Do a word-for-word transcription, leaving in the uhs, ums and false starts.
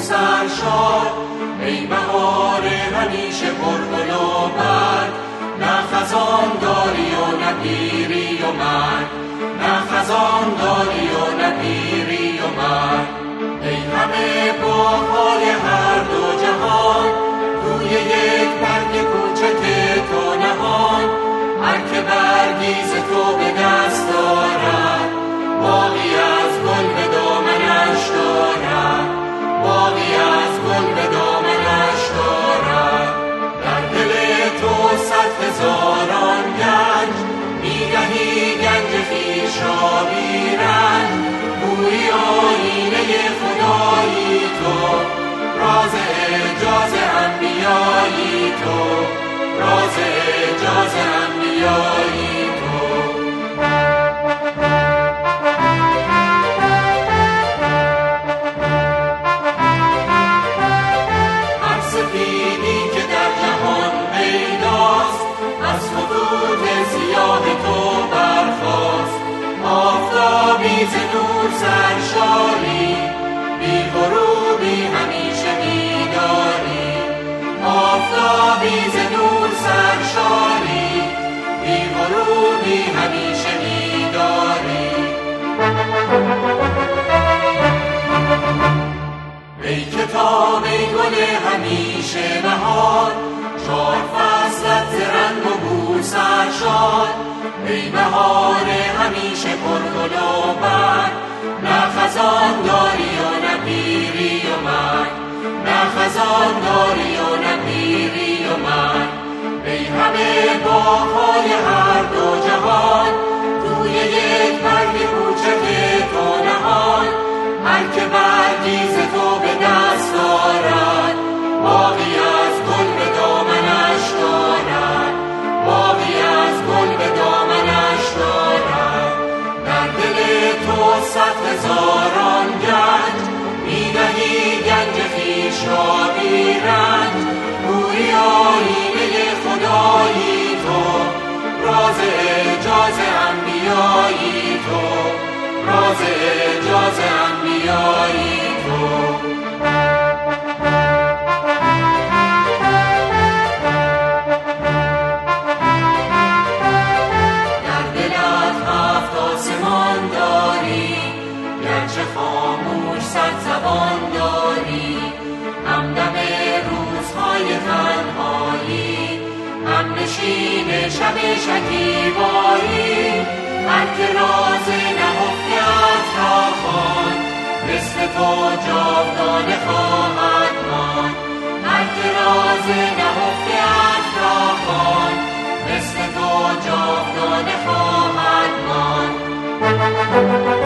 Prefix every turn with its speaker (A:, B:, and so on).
A: سرشار، ای بهار همیشه پرگل و برگ، نه خزان داری و نه پیری و مرگ، نه خزان داری و نه پیری و مرگ. ای همه باغ‌های هر دو جهان، توی یک برگ کوچک تو نهان، هر که برگی ز تو به دست دارد، باغی از گل به دامنش دارد، باغی از گل به دامنش دارد. در دل تو صد هزاران گنج، می‌دهی گنج خویش را بی رنج، گویی آیینه خدایی تو، راز اعجاز انبیایی تو، راز اعجاز انبیایی تو. هر سفیدی که در جهان پیداست، از خطوط سیاه تو برخاست. آفتابی ز نور سرشاری، بی غروبی همیشه بیداری. آفتابی ز نور سرشاری، بی غروبی همیشه بیداری. ای کتاب ای گل همیشه بهار، چار فصلت ز رنگ و بو سرشار. ای بهار همیشه پرگل و برگ، نه خزان داری و نه پیری و مرگ، نه خزان داری و نه پیری و مرگ. ای همه باغ‌های هر دو جهان، توی یک برگ کوچک تو نهان، هر که برگی ز تو به دست دارد، باغی از گل به دامنش دارد، باغی از گل به دامنش دارد. در دل تو صد هزاران گنج، می‌دهی گنج خویش را بی رنج، گویی آیینه خدایی تو، راز اعجاز انبیایی تو، راز اعجاز انبیایی تو. در دلت هفت آسمان داری، گرچه خاموش صد زبان داری. همدم روزهای تنهایی، همنشین شب شکیبایی. هر که راز نهفته‌ات را خواند، مثل تو جاودانه خواهد ماند. هر که راز نهفته‌ات را خواند، مثل تو جاودانه خواهد ماند.